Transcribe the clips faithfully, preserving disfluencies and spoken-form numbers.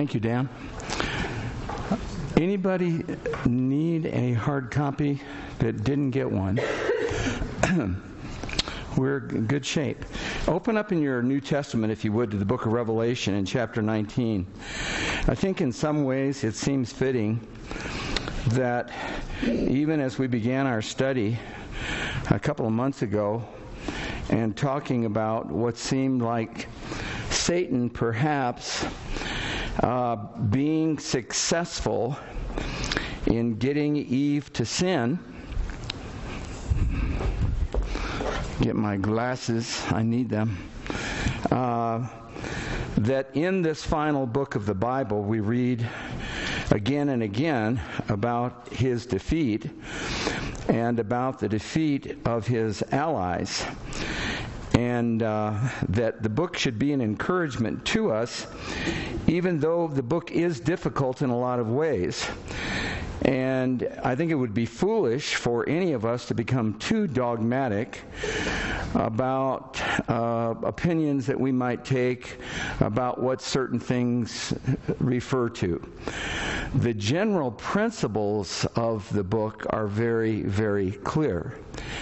Thank you, Dan. Anybody need a hard copy that didn't get one? We're in good shape. Open up in your New Testament, if you would, to the book of Revelation in chapter nineteen. I think in some ways it seems fitting that even as we began our study a couple of months ago and talking about what seemed like Satan perhaps uh, being successful in getting Eve to sin. Get my glasses, I need them. Uh, that in this final book of the Bible we read again and again about his defeat and about the defeat of his allies. And uh, that the book should be an encouragement to us, even though the book is difficult in a lot of ways. And I think it would be foolish for any of us to become too dogmatic about uh, opinions that we might take about what certain things refer to. The general principles of the book are very, very clear.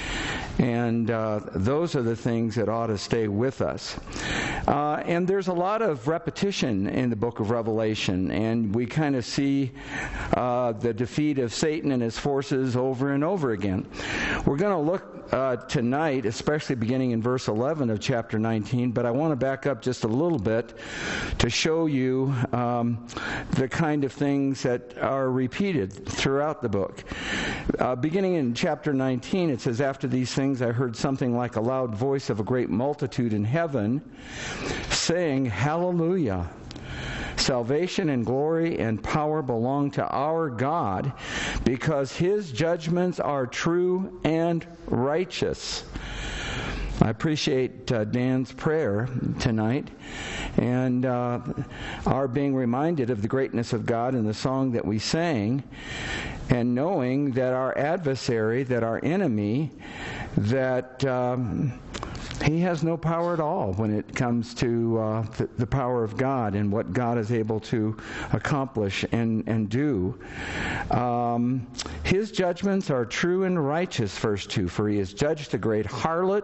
And uh, those are the things that ought to stay with us. Uh, and there's a lot of repetition in the book of Revelation, and we kind of see uh, the defeat of Satan and his forces over and over again. We're going to look uh, tonight, especially beginning in verse eleven of chapter nineteen, but I want to back up just a little bit to show you um, the kind of things that are repeated throughout the book. Uh, beginning in chapter nineteen, it says, "After these things I heard something like a loud voice of a great multitude in heaven, saying, Hallelujah! Salvation and glory and power belong to our God, because his judgments are true and righteous." I appreciate uh, Dan's prayer tonight and uh, our being reminded of the greatness of God in the song that we sang, and knowing that our adversary, that our enemy, that um, he has no power at all when it comes to uh, the, the power of God and what God is able to accomplish and, and do. Um, his judgments are true and righteous, verse two, for he has judged the great harlot,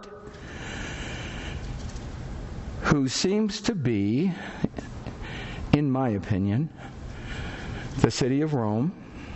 who seems to be, in my opinion, the city of Rome,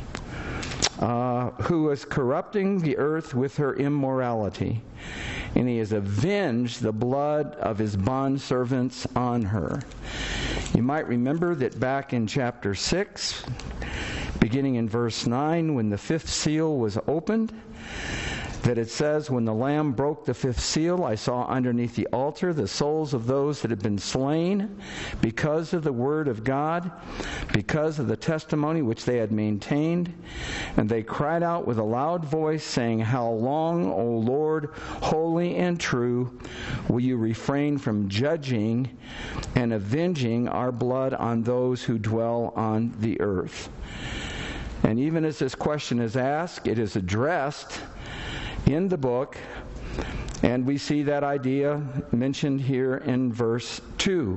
uh, who is corrupting the earth with her immorality, and he has avenged the blood of his bondservants on her. You might remember that back in chapter six, beginning in verse nine, when the fifth seal was opened, that it says, "When the Lamb broke the fifth seal, I saw underneath the altar the souls of those that had been slain because of the word of God, because of the testimony which they had maintained. And they cried out with a loud voice, saying, How long, O Lord, holy and true, will you refrain from judging and avenging our blood on those who dwell on the earth?" And even as this question is asked, it is addressed in the book, and we see that idea mentioned here in verse two.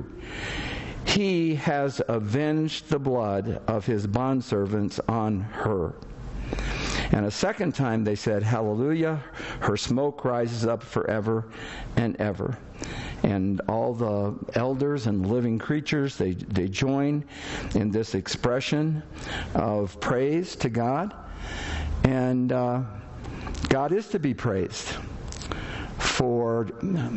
He has avenged the blood of his bondservants on her. And a second time they said, Hallelujah, her smoke rises up forever and ever. And all the elders and living creatures, they, they join in this expression of praise to God. And uh, God is to be praised for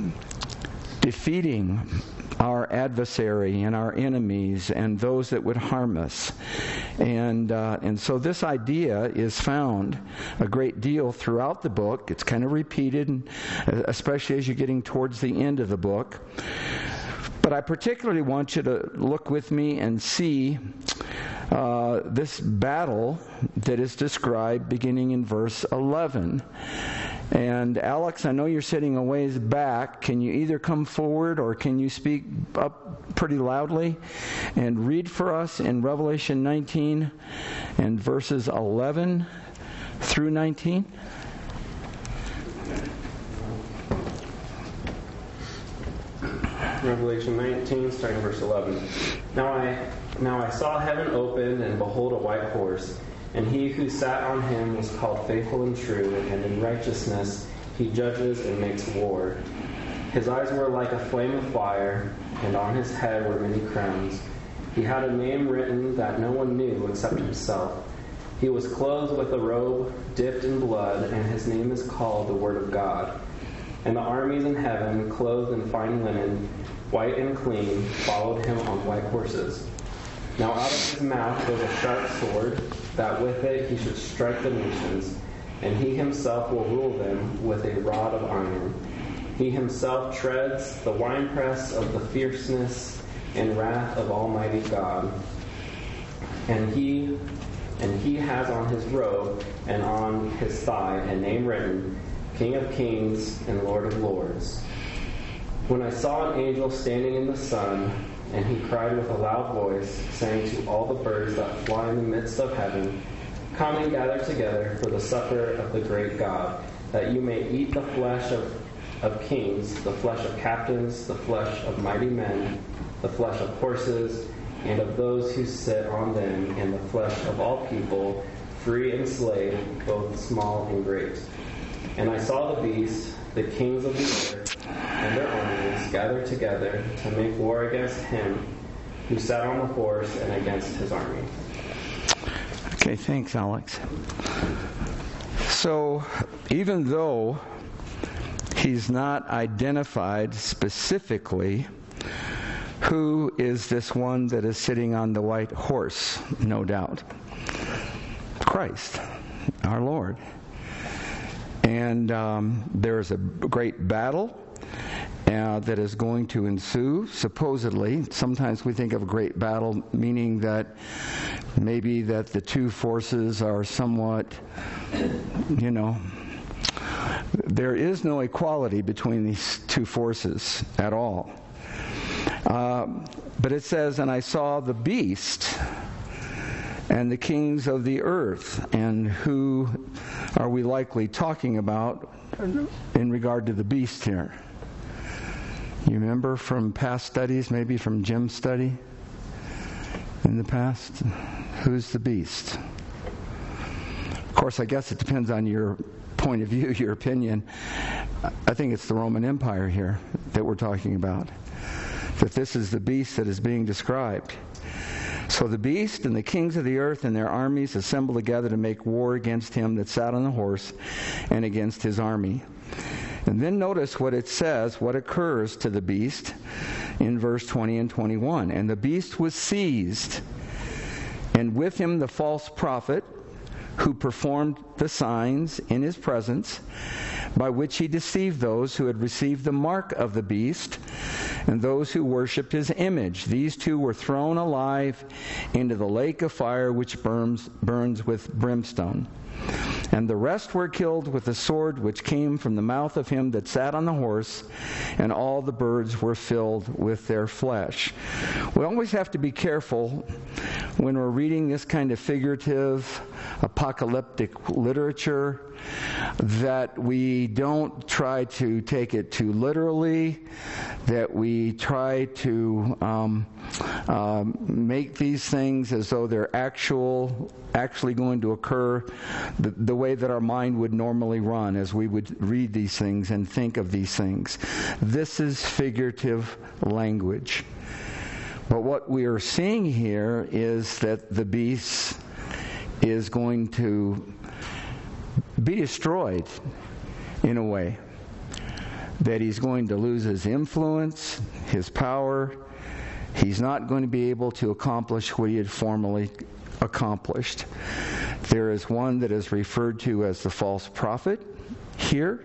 defeating our adversary and our enemies and those that would harm us. And uh, and so this idea is found a great deal throughout the book. It's kind of repeated, and especially as you're getting towards the end of the book. But I particularly want you to look with me and see uh, this battle that is described beginning in verse eleven. And Alex, I know you're sitting a ways back. Can you either come forward or can you speak up pretty loudly and read for us in Revelation nineteen and verses eleven through nineteen? Revelation nineteen, starting verse eleven. Now I, now I saw heaven opened, and behold, a white horse. And he who sat on him was called Faithful and True, and in righteousness he judges and makes war. His eyes were like a flame of fire, and on his head were many crowns. He had a name written that no one knew except himself. He was clothed with a robe dipped in blood, and his name is called the Word of God. And the armies in heaven, clothed in fine linen, white and clean, followed him on white horses. Now out of his mouth goes a sharp sword, that with it he should strike the nations, and he himself will rule them with a rod of iron. He himself treads the winepress of the fierceness and wrath of Almighty God. And he and he has on his robe and on his thigh a name written, King of Kings and Lord of Lords. When I saw an angel standing in the sun, and he cried with a loud voice, saying to all the birds that fly in the midst of heaven, Come and gather together for the supper of the great God, that you may eat the flesh of, of kings, the flesh of captains, the flesh of mighty men, the flesh of horses, and of those who sit on them, and the flesh of all people, free and slave, both small and great. And I saw the beast, the kings of the earth, and their armies gathered together to make war against him who sat on the horse and against his army. Okay, thanks, Alex. So, even though he's not identified specifically who is this one that is sitting on the white horse, no doubt. Christ, our Lord. And um, there's a great battle uh, that is going to ensue, supposedly. Sometimes we think of a great battle, meaning that maybe that the two forces are somewhat, you know, there is no equality between these two forces at all. Uh, but it says, and I saw the beast and the kings of the earth. And who are we likely talking about in regard to the beast here? You remember from past studies, maybe from Jim's study in the past? Who's the beast? Of course, I guess it depends on your point of view, your opinion. I think it's the Roman Empire here that we're talking about. That this is the beast that is being described. So the beast and the kings of the earth and their armies assemble together to make war against him that sat on the horse and against his army. And then notice what it says, what occurs to the beast in verse twenty and twenty-one. And the beast was seized, and with him the false prophet, who performed the signs in his presence, by which he deceived those who had received the mark of the beast and those who worshipped his image. These two were thrown alive into the lake of fire which burns, burns with brimstone. And the rest were killed with the sword which came from the mouth of him that sat on the horse, and all the birds were filled with their flesh. We always have to be careful when we're reading this kind of figurative, apocalyptic literature, that we don't try to take it too literally, that we try to um, uh, make these things as though they're actual, actually going to occur the, the way that our mind would normally run as we would read these things and think of these things. This is figurative language. But what we are seeing here is that the beast is going to be destroyed in a way. That he's going to lose his influence, his power. He's not going to be able to accomplish what he had formerly accomplished. There is one that is referred to as the false prophet here.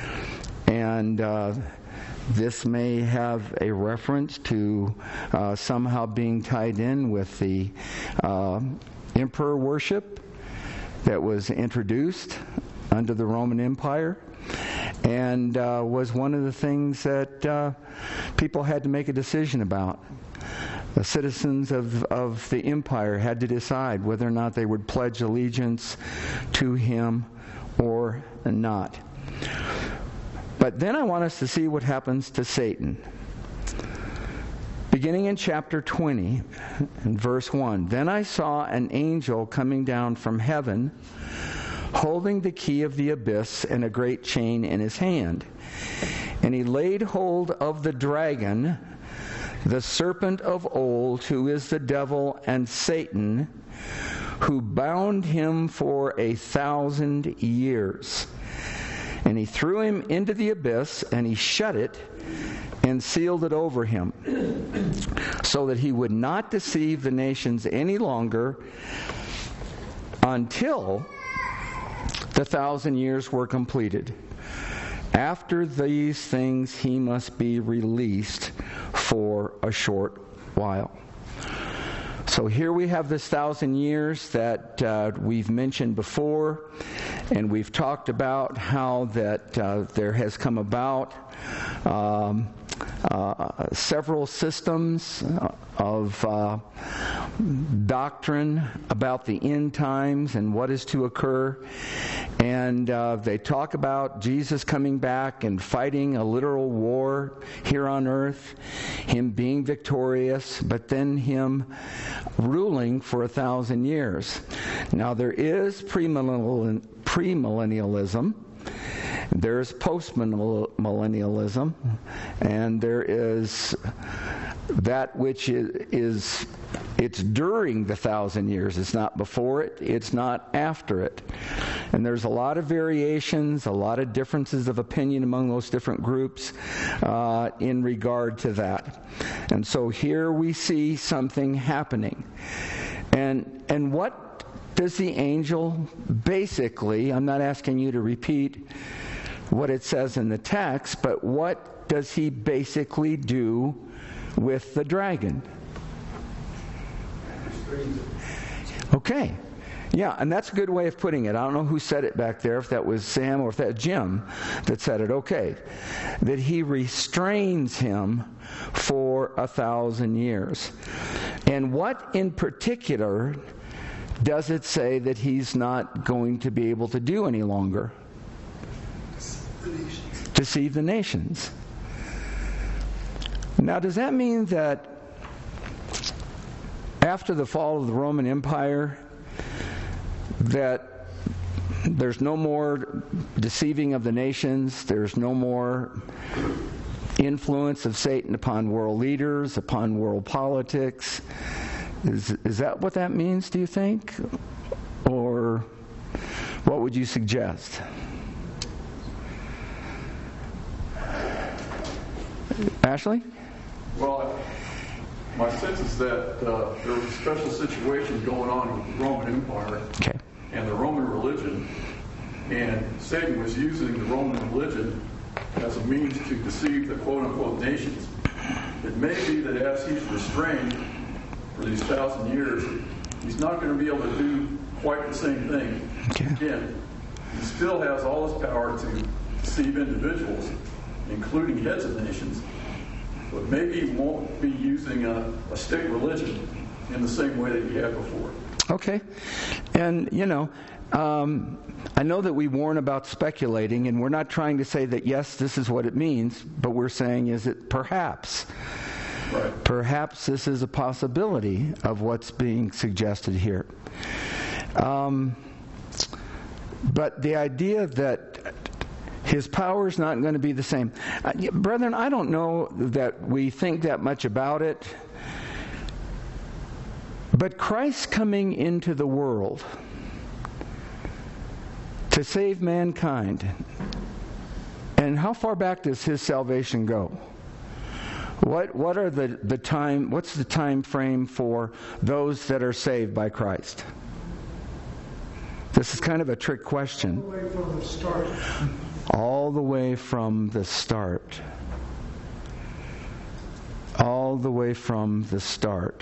And uh, this may have a reference to uh, somehow being tied in with the uh, emperor worship that was introduced under the Roman Empire, and uh, was one of the things that uh, people had to make a decision about. The citizens of, of the empire had to decide whether or not they would pledge allegiance to him or not. But then I want us to see what happens to Satan. Beginning in chapter twenty, in verse one, "Then I saw an angel coming down from heaven, holding the key of the abyss and a great chain in his hand. And he laid hold of the dragon, the serpent of old, who is the devil and Satan, who bound him for a thousand years. And he threw him into the abyss, and he shut it and sealed it over him, so that he would not deceive the nations any longer until the thousand years were completed. After these things he must be released for a short while." So here we have this thousand years that uh, we've mentioned before, and we've talked about how that uh, there has come about um, uh, several systems of uh, doctrine about the end times and what is to occur. And uh, they talk about Jesus coming back and fighting a literal war here on earth, him being victorious, but then him ruling for a thousand years. Now there is premillennial, premillennialism, there's postmillennialism, and there is that which is, is it's during the thousand years. It's not before it, it's not after it. And there's a lot of variations, a lot of differences of opinion among those different groups uh, in regard to that. And so here we see something happening. And and what does the angel basically, I'm not asking you to repeat what it says in the text, but what does he basically do with the dragon? Okay. Yeah, and that's a good way of putting it. I don't know who said it back there, if that was Sam or if that was Jim that said it. Okay. That he restrains him for a thousand years. And what in particular does it say that he's not going to be able to do any longer? Deceive the nations. Now, does that mean that after the fall of the Roman Empire, that there's no more deceiving of the nations, there's no more influence of Satan upon world leaders, upon world politics? Is, is that what that means, do you think? Or what would you suggest? Ashley? Well, my sense is that uh, there was a special situation going on with the Roman Empire okay. and the Roman religion, and Satan was using the Roman religion as a means to deceive the quote-unquote nations. It may be that as he's restrained for these thousand years, he's not going to be able to do quite the same thing. Okay. Again, he still has all his power to deceive individuals, including heads of nations, but maybe he won't be using a, a state religion in the same way that he had before. Okay. And, you know, um, I know that we warn about speculating, and we're not trying to say that, yes, this is what it means, but we're saying is it perhaps. Right. Perhaps this is a possibility of what's being suggested here. Um, but the idea that his power is not going to be the same. Uh, brethren, I don't know that we think that much about it, but Christ coming into the world to save mankind, and how far back does his salvation go? What what are the, the time what's the time frame for those that are saved by Christ? This is kind of a trick question. All the way from the start. All the way from the start. All the way from the start.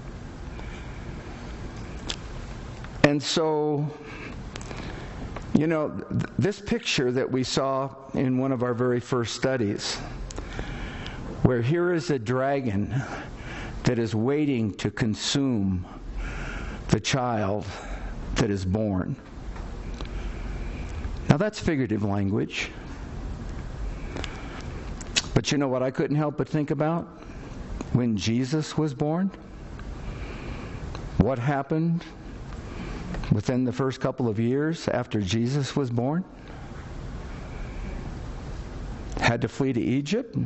And so, you know, th- this picture that we saw in one of our very first studies, where here is a dragon that is waiting to consume the child that is born. Now that's figurative language. But you know what I couldn't help but think about? when Jesus was born? What happened within the first couple of years after Jesus was born? Had to flee to Egypt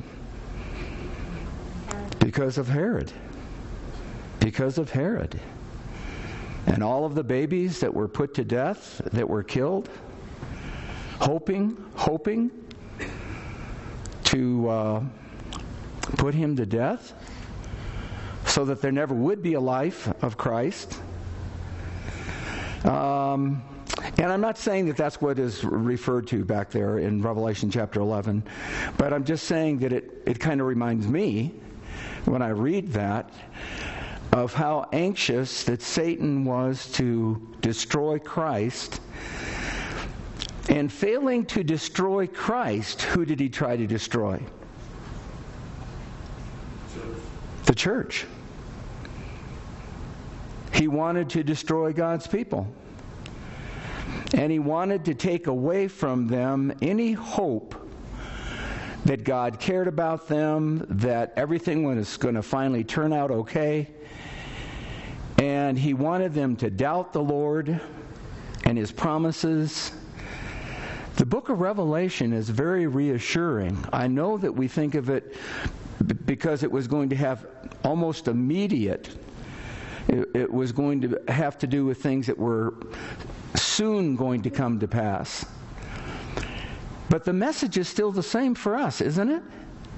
because of Herod. Because of Herod. And all of the babies that were put to death, that were killed, hoping, hoping to uh, put him to death so that there never would be a life of Christ. Um, and I'm not saying that that's what is referred to back there in Revelation chapter eleven, but I'm just saying that it, it kind of reminds me, when I read that, of how anxious that Satan was to destroy Christ. And failing to destroy Christ, who did he try to destroy? The church. He wanted to destroy God's people. And he wanted to take away from them any hope that God cared about them, that everything was going to finally turn out okay. And he wanted them to doubt the Lord and his promises. The book of Revelation is very reassuring. I know that we think of it because it was going to have almost immediate, it, it was going to have to do with things that were soon going to come to pass. But the message is still the same for us, isn't it?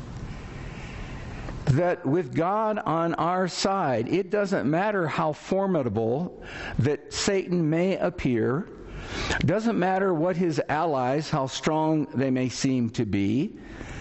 That with God on our side, it doesn't matter how formidable that Satan may appear. Doesn't matter what his allies, how strong they may seem to be.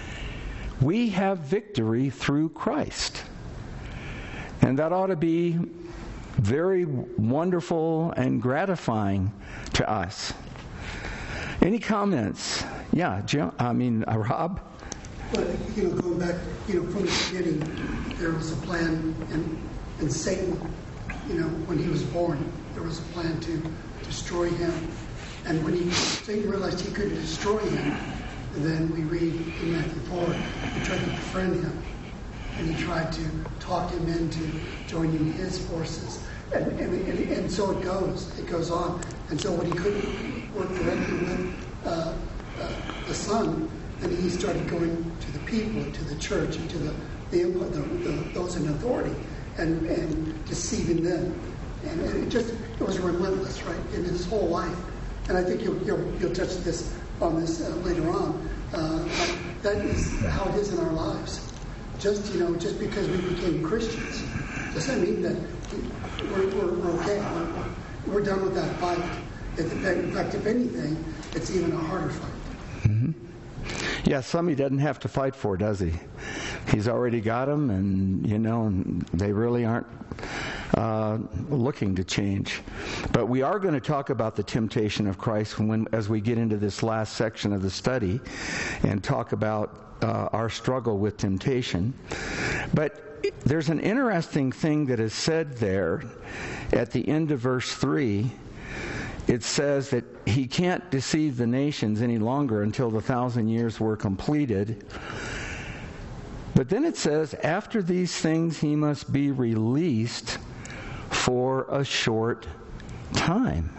We have victory through Christ. And that ought to be very wonderful and gratifying to us. Any comments? Yeah, Jim, I mean, uh, Rob? Well, I think, you know, going back, you know, from the beginning, there was a plan, and, and Satan, you know, when he was born, there was a plan to destroy him. And when he, Satan realized he couldn't destroy him, then we read in Matthew four, he tried to befriend him. And he tried to talk him into joining his forces. And, and, and, and so it goes. It goes on. And so when he couldn't work directly with uh, uh, the Son, then he started going to the people, to the church, and to the, the, the, the those in authority, and, and deceiving them. And, and it just, it was relentless, right, in his whole life. And I think you'll, you'll, you'll touch this on this uh, later on. Uh, that is how it is in our lives. Just, you know, just because we became Christians doesn't mean that we're, we're, we're okay. We're, we're done with that fight. In fact, if anything, it's even a harder fight. Mm-hmm. Yeah, some he doesn't have to fight for, does he? He's already got them, and, you know, and they really aren't uh, looking to change. But we are going to talk about the temptation of Christ when, as we get into this last section of the study and talk about uh, our struggle with temptation. But there's an interesting thing that is said there at the end of verse three. It says that he can't deceive the nations any longer until the thousand years were completed. But then it says, after these things he must be released for a short time.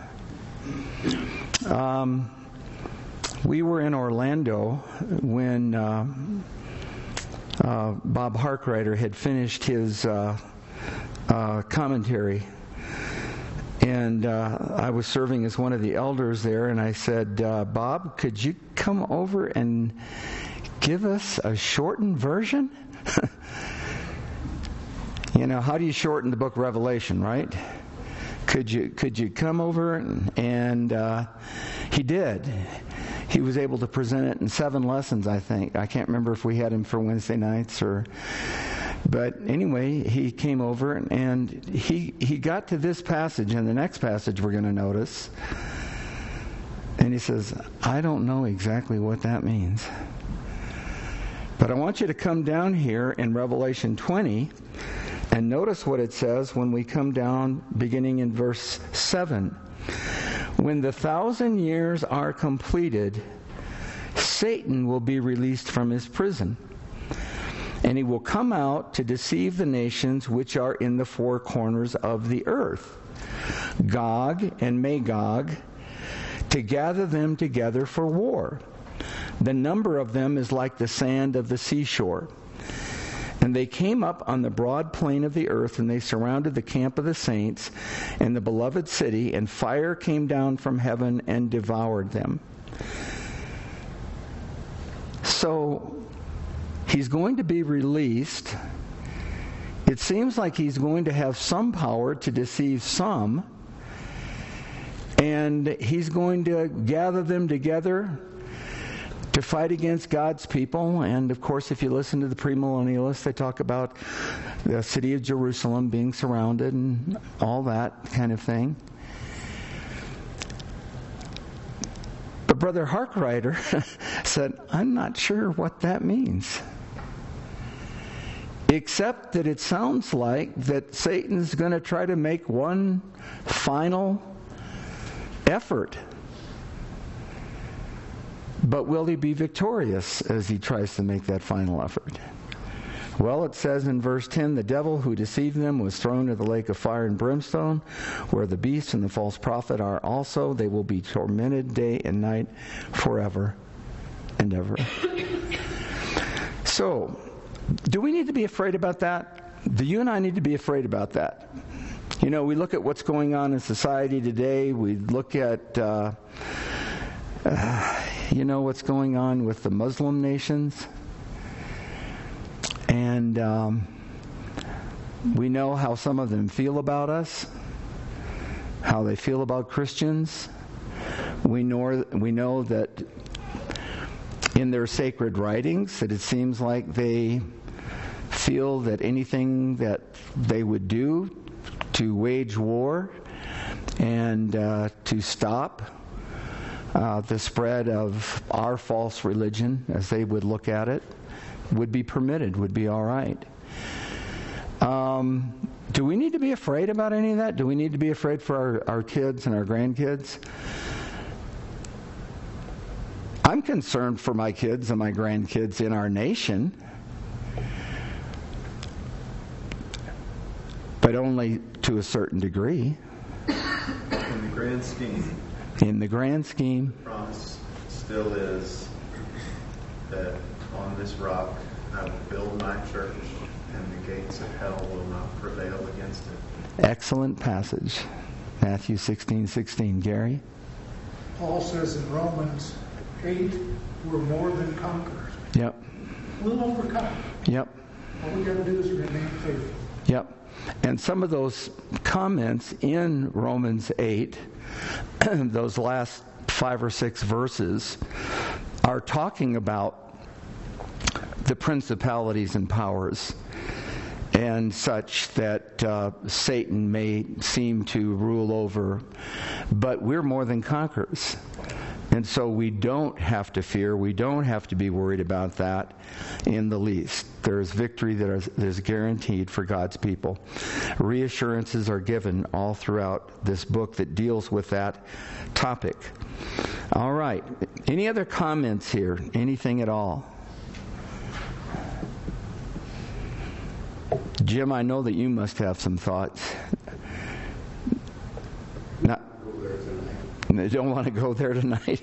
Um, we were in Orlando when uh, uh, Bob Harkrider had finished his uh, uh, commentary. And uh, I was serving as one of the elders there, and I said, uh, Bob, could you come over and give us a shortened version? You know, how do you shorten the book of Revelation, right? Could you could you come over? And, and uh, he did. He was able to present it in seven lessons, I think. I can't remember if we had him for Wednesday nights or... But anyway, he came over and he he got to this passage, and the next passage we're going to notice. And he says, I don't know exactly what that means. But I want you to come down here in Revelation twenty and notice what it says when we come down beginning in verse seven. When the thousand years are completed, Satan will be released from his prison And he will come out to deceive the nations which are in the four corners of the earth, Gog and Magog, to gather them together for war. The number of them is like the sand of the seashore. And they came up on the broad plain of the earth, and they surrounded the camp of the saints and the beloved city, and fire came down from heaven and devoured them. So he's going to be released. It seems like he's going to have some power to deceive some, and he's going to gather them together to fight against God's people. And of course, if you listen to the premillennialists, they talk about the city of Jerusalem being surrounded and all that kind of thing. But Brother Harkrider said, I'm not sure what that means. Except that it sounds like that Satan's going to try to make one final effort. But will he be victorious as he tries to make that final effort? Well, it says in verse ten, the devil who deceived them was thrown into the lake of fire and brimstone, where the beast and the false prophet are also. They will be tormented day and night forever and ever. So, do we need to be afraid about that? Do you and I need to be afraid about that? You know, we look at what's going on in society today. We look at... Uh, uh, You know what's going on with the Muslim nations? And um, we know how some of them feel about us, how they feel about Christians. We know, we know that in their sacred writings that it seems like they feel that anything that they would do to wage war and uh, to stop Uh, the spread of our false religion, as they would look at it, would be permitted, would be all right. Um, do we need to be afraid about any of that? Do we need to be afraid for our, our kids and our grandkids? I'm concerned for my kids and my grandkids in our nation, but only to a certain degree. In the grand scheme. In the grand scheme, the promise still is that on this rock I will build my church, and the gates of hell will not prevail against it. Excellent passage. Matthew sixteen sixteen. Gary? Paul says in Romans eight, we're more than conquerors. Yep. We'll overcome. Yep. All we got to do is remain faithful. Yep. And some of those comments in Romans eight, those last five or six verses, are talking about the principalities and powers and such that uh, Satan may seem to rule over. But we're more than conquerors. And so we don't have to fear, we don't have to be worried about that in the least. There is victory that is, that is guaranteed for God's people. Reassurances are given all throughout this book that deals with that topic. All right. Any other comments here? Anything at all? Jim, I know that you must have some thoughts. Not, they don't want to go there tonight.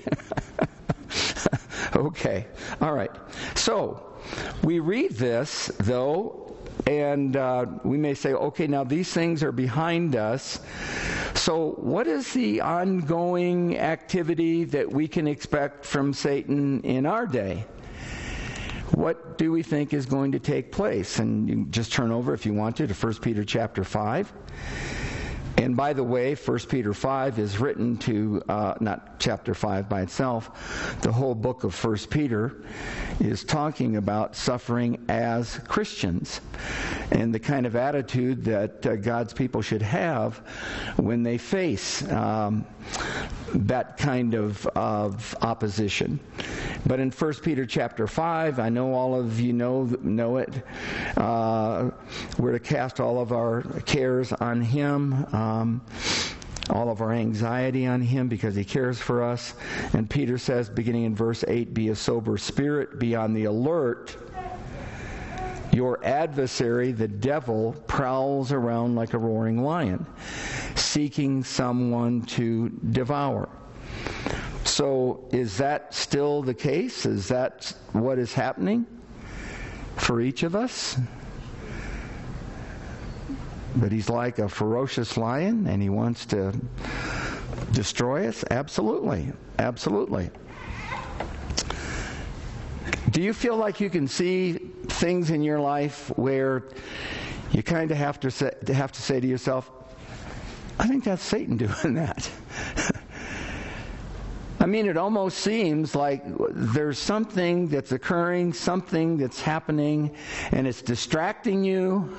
Okay. All right. So, we read this, though, and uh, we may say, okay, now these things are behind us. So, what is the ongoing activity that we can expect from Satan in our day? What do we think is going to take place? And you can just turn over, if you want to, to First Peter chapter five. And by the way, First Peter five is written to, uh, not chapter five by itself, the whole book of First Peter is talking about suffering as Christians and the kind of attitude that uh, God's people should have when they face um, that kind of, of opposition. But in First Peter chapter five, I know all of you know know it, uh, we're to cast all of our cares on Him, um, all of our anxiety on Him because He cares for us. And Peter says, beginning in verse eight, be a sober spirit, be on the alert. Your adversary, the devil, prowls around like a roaring lion, seeking someone to devour. So is that still the case? Is that what is happening for each of us? But he's like a ferocious lion and he wants to destroy us? Absolutely. Absolutely. Do you feel like you can see things in your life where you kind of have to say, have to say to yourself, I think that's Satan doing that? I mean, it almost seems like there's something that's occurring, something that's happening, and it's distracting you,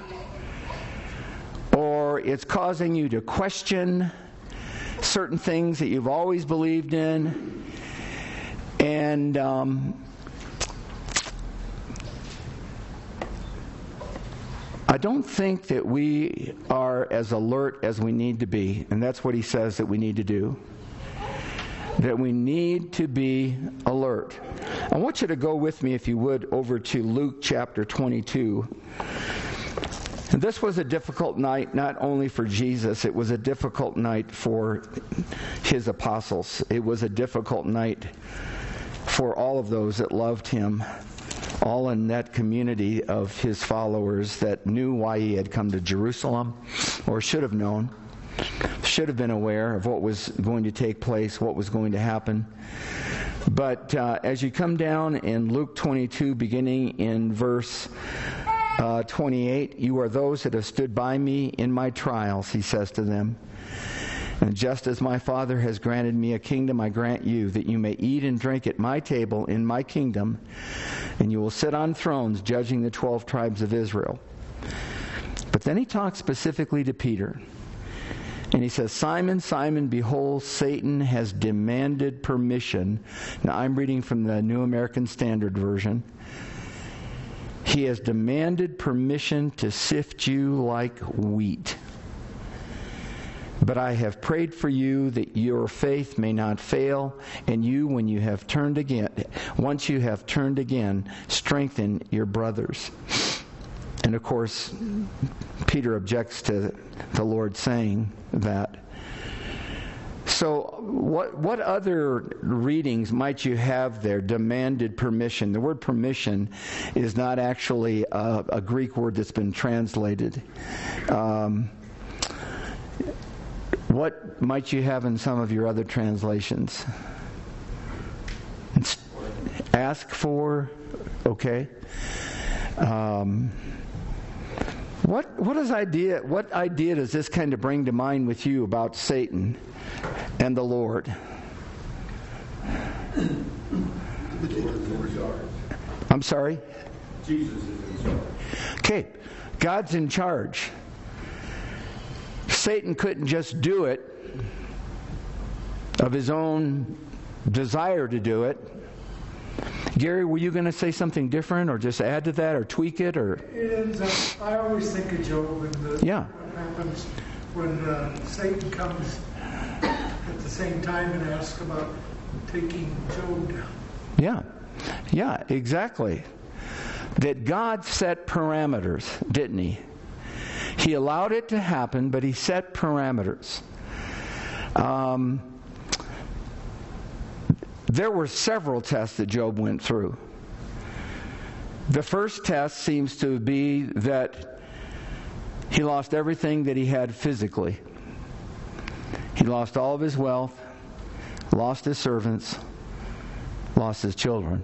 or it's causing you to question certain things that you've always believed in. And um, I don't think that we are as alert as we need to be, and that's what he says that we need to do. That we need to be alert. I want you to go with me, if you would, over to Luke chapter twenty-two. And this was a difficult night, not only for Jesus, it was a difficult night for his apostles. It was a difficult night for all of those that loved him, all in that community of his followers that knew why he had come to Jerusalem, or should have known. Should have been aware of what was going to take place, what was going to happen. But uh, as you come down in Luke twenty-two, beginning in verse uh, twenty-eight, you are those that have stood by me in my trials, he says to them. And just as my Father has granted me a kingdom, I grant you, that you may eat and drink at my table in my kingdom, and you will sit on thrones judging the twelve tribes of Israel. But then he talks specifically to Peter. And he says, Simon, Simon, behold, Satan has demanded permission. Now, I'm reading from the New American Standard Version. He has demanded permission to sift you like wheat. But I have prayed for you that your faith may not fail, and you, when you have turned again, once you have turned again, strengthen your brothers. And of course, Peter objects to the Lord saying that. So what what other readings might you have there? Demanded permission. The word permission is not actually a, a Greek word that's been translated. Um, what might you have in some of your other translations? It's ask for, okay. Um, What what is idea? What idea does this kind of bring to mind with you about Satan and the Lord? I'm sorry? Jesus is in charge. Okay, God's in charge. Satan couldn't just do it of his own desire to do it. Gary, were you going to say something different, or just add to that, or tweak it, or? It ends up, I always think of Job and the, Yeah. what happens when uh, Satan comes at the same time and asks about taking Job down. Yeah, yeah, exactly. That God set parameters, didn't he? He allowed it to happen, but he set parameters. Um, there were several tests that Job went through. The first test seems to be that he lost everything that he had physically. He lost all of his wealth, lost his servants, lost his children.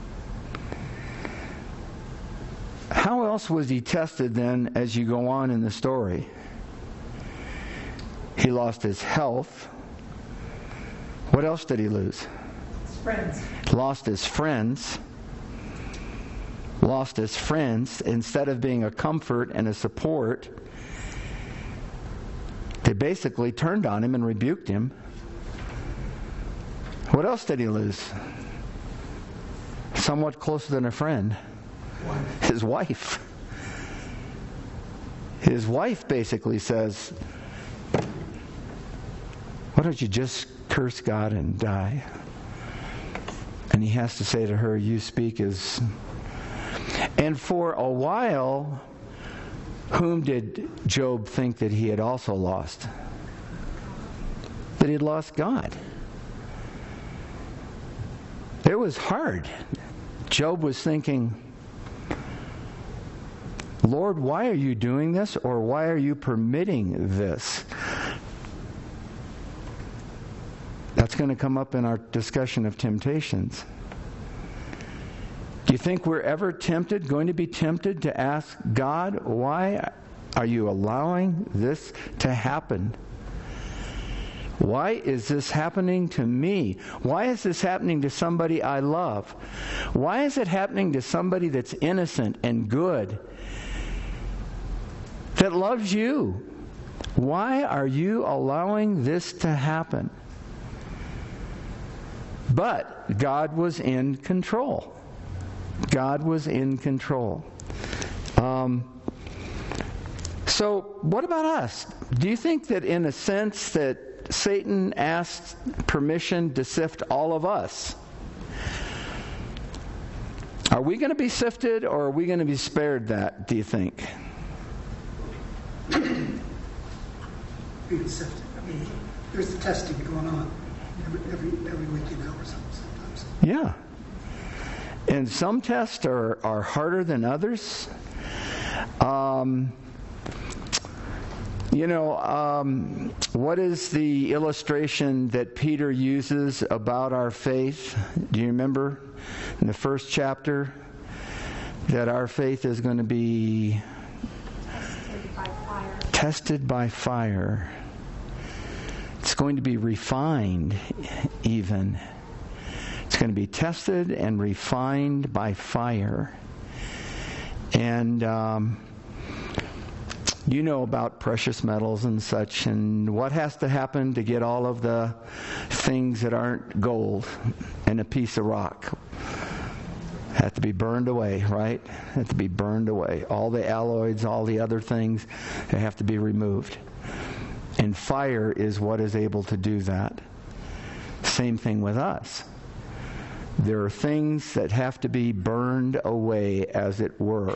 How else was he tested then as you go on in the story? He lost his health. What else did he lose? His friends. Lost his friends. Lost his friends. Instead of being a comfort and a support, they basically turned on him and rebuked him. What else did he lose? Somewhat closer than a friend. His wife. His wife basically says, why don't you just curse God and die? And he has to say to her, you speak as And for a while, whom did Job think that he had also lost? That he had lost God. It was hard. Job was thinking, Lord, why are you doing this? Or why are you permitting this? That's going to come up in our discussion of temptations. Do you think we're ever tempted, going to be tempted to ask God, why are you allowing this to happen? Why is this happening to me? Why is this happening to somebody I love? Why is it happening to somebody that's innocent and good, that loves you? Why are you allowing this to happen? But God was in control. God was in control. Um, so what about us? Do you think that in a sense that Satan asked permission to sift all of us? Are we going to be sifted, or are we going to be spared that, do you think? Being sifted. I mean, there's the testing going on every every, every weekend hour sometimes. Yeah. And some tests are, are harder than others. Um, you know, um, what is the illustration that Peter uses about our faith? Do you remember in the first chapter that our faith is going to be tested by fire? Tested by fire. It's going to be refined even. It's going to be tested and refined by fire. And um, you know about precious metals and such, and what has to happen to get all of the things that aren't gold and a piece of rock. Have to be burned away, right? Have to be burned away. All the alloys, all the other things, they have to be removed. And fire is what is able to do that. Same thing with us. There are things that have to be burned away, as it were.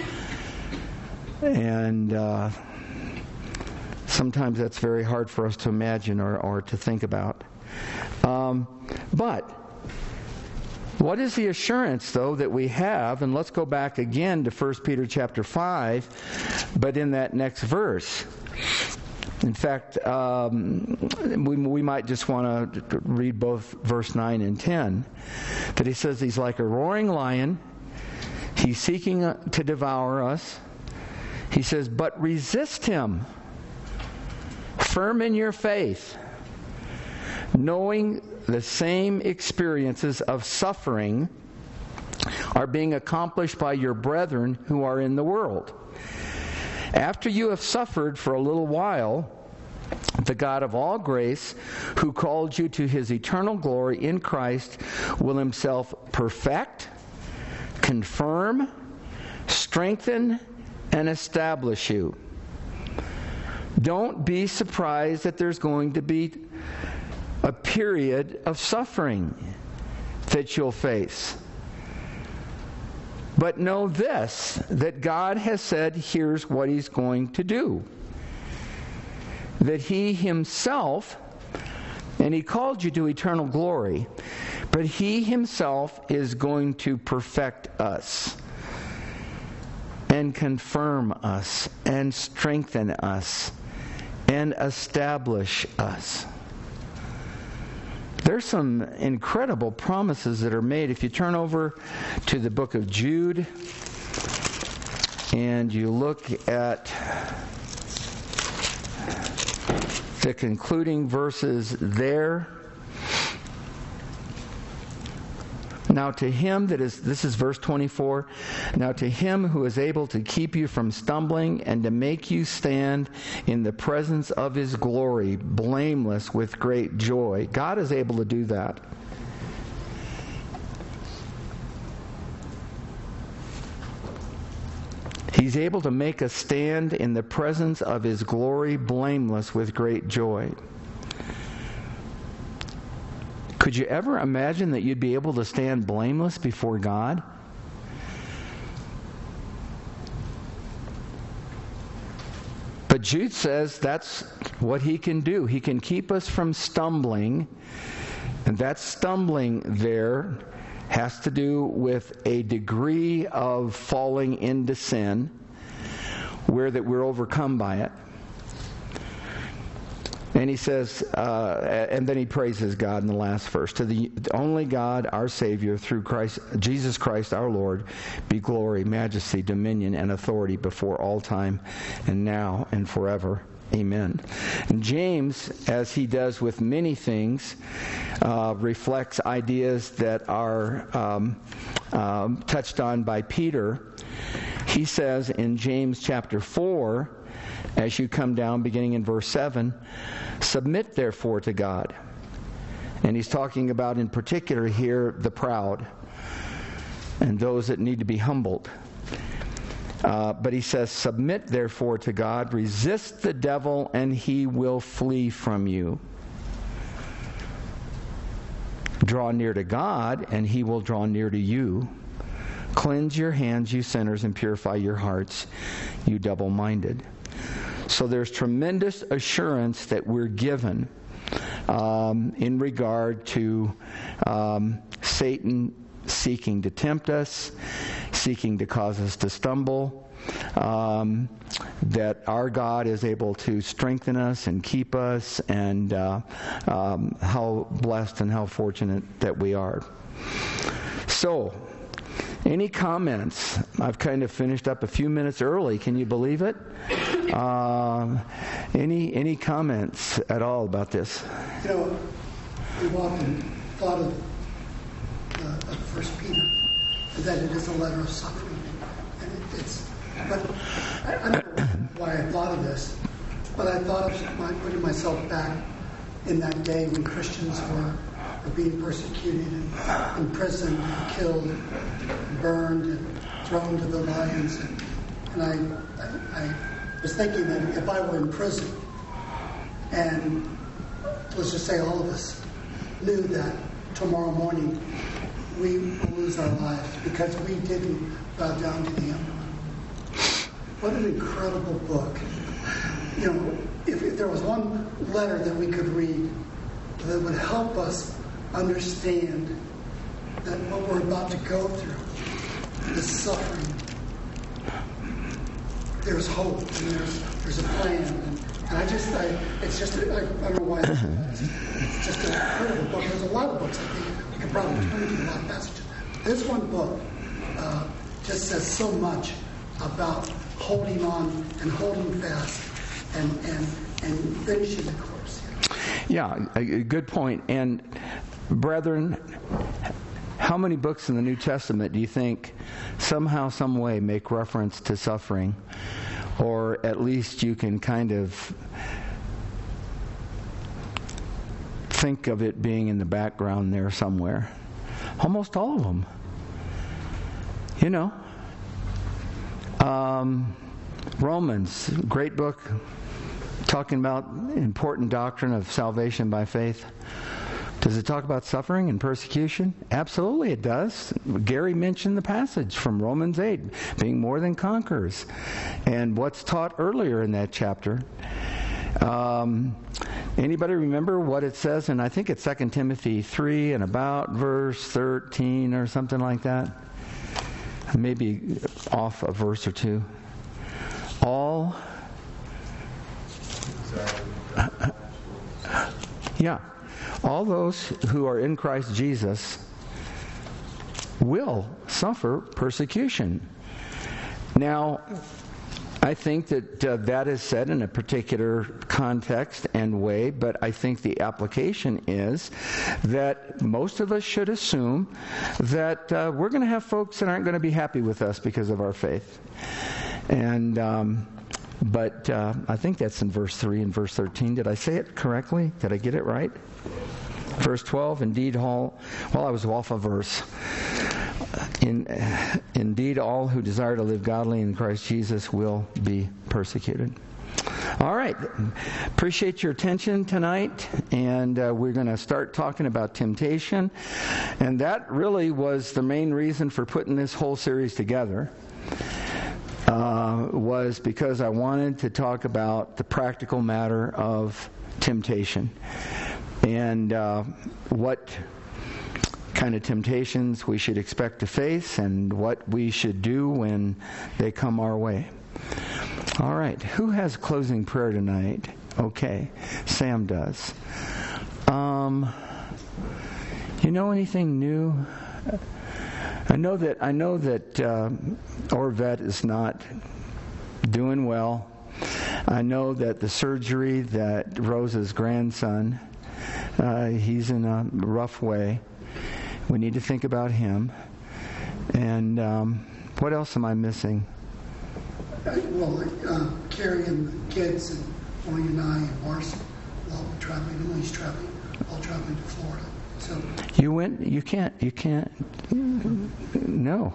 And uh, sometimes that's very hard for us to imagine or, or to think about. Um, but what is the assurance, though, that we have? And let's go back again to First Peter chapter five, but in that next verse. In fact, um, we, we might just want to read both verse nine and ten. That he says he's like a roaring lion. He's seeking to devour us. He says, but resist him, firm in your faith, knowing the same experiences of suffering are being accomplished by your brethren who are in the world. After you have suffered for a little while, the God of all grace, who called you to his eternal glory in Christ, will himself perfect, confirm, strengthen, and establish you. Don't be surprised that there's going to be a period of suffering that you'll face. But know this, that God has said, here's what he's going to do. That he himself, and he called you to eternal glory, but he himself is going to perfect us and confirm us and strengthen us and establish us. There's some incredible promises that are made. If you turn over to the book of Jude and you look at the concluding verses there. Now to him that is, this is verse twenty-four, now to him who is able to keep you from stumbling and to make you stand in the presence of his glory, blameless with great joy. God is able to do that. He's able to make us stand in the presence of his glory, blameless with great joy. Could you ever imagine that you'd be able to stand blameless before God? But Jude says that's what he can do. He can keep us from stumbling. And that stumbling there has to do with a degree of falling into sin, where that we're overcome by it. And he says, uh, and then he praises God in the last verse. To the only God, our Savior, through Christ, Jesus Christ our Lord, be glory, majesty, dominion, and authority before all time, and now and forever. Amen. And James, as he does with many things, uh, reflects ideas that are um, um, touched on by Peter. He says in James chapter four, as you come down, beginning in verse seven, submit therefore to God. And he's talking about in particular here the proud and those that need to be humbled. Uh, but he says, submit therefore to God, resist the devil, and he will flee from you. Draw near to God, and he will draw near to you. Cleanse your hands, you sinners, and purify your hearts, you double-minded. So there's tremendous assurance that we're given um, in regard to um, Satan seeking to tempt us, seeking to cause us to stumble, um, that our God is able to strengthen us and keep us, and uh, um, how blessed and how fortunate that we are. So, any comments? I've kind of finished up a few minutes early. Can you believe it? Um, any any comments at all about this? You know, we've often thought of, uh, of First Peter, that it is a letter of suffering, and it, it's. But I, I don't know why I thought of this, but I thought of my, putting myself back in that day when Christians were, were being persecuted and imprisoned, and killed, and burned, and thrown to the lions, and, and I, I, I was thinking that if I were in prison, and let's just say all of us knew that tomorrow morning we will lose our lives because we didn't bow down to the emperor. What an incredible book. You know, if, if there was one letter that we could read that would help us understand that what we're about to go through, the suffering, there's hope and there's there's a plan, and, and I just I it's just I, I don't know why it's, it's just an incredible book. There's a lot of books I think we could probably turn to, a lot of passages. This one book uh, just says so much about holding on and holding fast and and and finishing the course. Yeah, a, a good point. And brethren, how many books in the New Testament do you think somehow, some way make reference to suffering? Or at least you can kind of think of it being in the background there somewhere. Almost all of them. You know. Um, Romans, great book, talking about important doctrine of salvation by faith. Does it talk about suffering and persecution? Absolutely it does. Gary mentioned the passage from Romans eight, being more than conquerors. And what's taught earlier in that chapter. Um, anybody remember what it says? And I think it's Second Timothy three and about verse thirteen or something like that. Maybe off a verse or two. All... Yeah. All those who are in Christ Jesus will suffer persecution. Now, I think that uh, that is said in a particular context and way, but I think the application is that most of us should assume that uh, we're going to have folks that aren't going to be happy with us because of our faith. And... Um, But uh, I think that's in verse three and verse thirteen. Did I say it correctly? Did I get it right? Verse twelve, indeed all, well, I was off a verse. In, indeed all who desire to live godly in Christ Jesus will be persecuted. All right. Appreciate your attention tonight. And uh, we're going to start talking about temptation. And that really was the main reason for putting this whole series together. uh, was because I wanted to talk about the practical matter of temptation and uh, what kind of temptations we should expect to face and what we should do when they come our way. All right, who has closing prayer tonight? Okay, Sam does. Um, you know anything new? I know that I know that uh, Orvet is not doing well. I know that the surgery that Rosa's grandson, uh, he's in a rough way. We need to think about him. And um, what else am I missing? Uh, well, uh, Carrie and the kids and Maureen and I and Marcy will all be traveling. Emily's traveling, all traveling to Florida. So you went. You can't. You can't. No.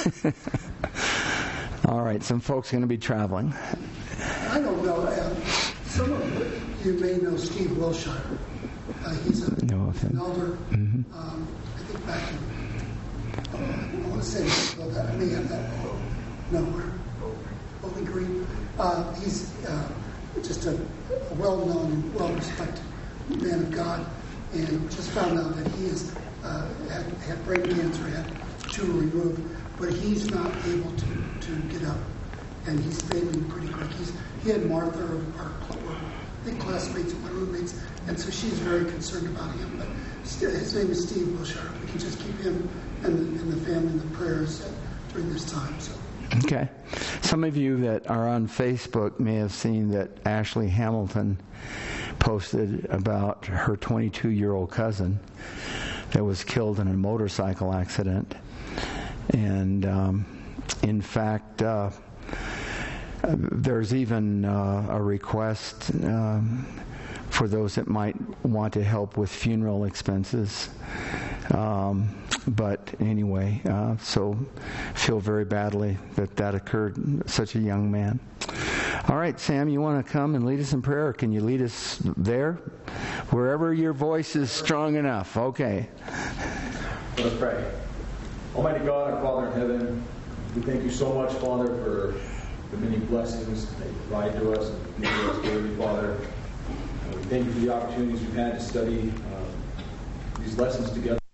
All right. Some folks are going to be traveling. I don't know. Uh, some of you may know Steve Wilshire. Uh, he's a, no an elder. Mm-hmm. Um, I think back in. Uh, I want to say well, that I may have that. No, where? Bowling Green. Uh, he's uh, just a, a well-known and well-respected man of God, and just found out that he has uh, had, had brain cancer, had a tumor removed, but he's not able to, to get up, and he's failing pretty quick. He's, he had Martha, our, our I think classmates and my roommates, and so she's very concerned about him. But still, his name is Steve Wilshire. We can just keep him and the, and the family in the prayers uh, during this time. So. Okay. Some of you that are on Facebook may have seen that Ashley Hamilton posted about her twenty-two-year-old cousin that was killed in a motorcycle accident. And um, in fact, uh, there's even uh, a request um, for those that might want to help with funeral expenses. Um, but anyway, uh, so feel very badly that that occurred, such a young man. All right, Sam, you want to come and lead us in prayer, or can you lead us there? Wherever your voice is strong enough. Okay. Let us pray. Almighty God, our Father in heaven, we thank you so much, Father, for the many blessings that you provide to us and give to us daily, Father. And we thank you for the opportunities we've had to study uh, these lessons together.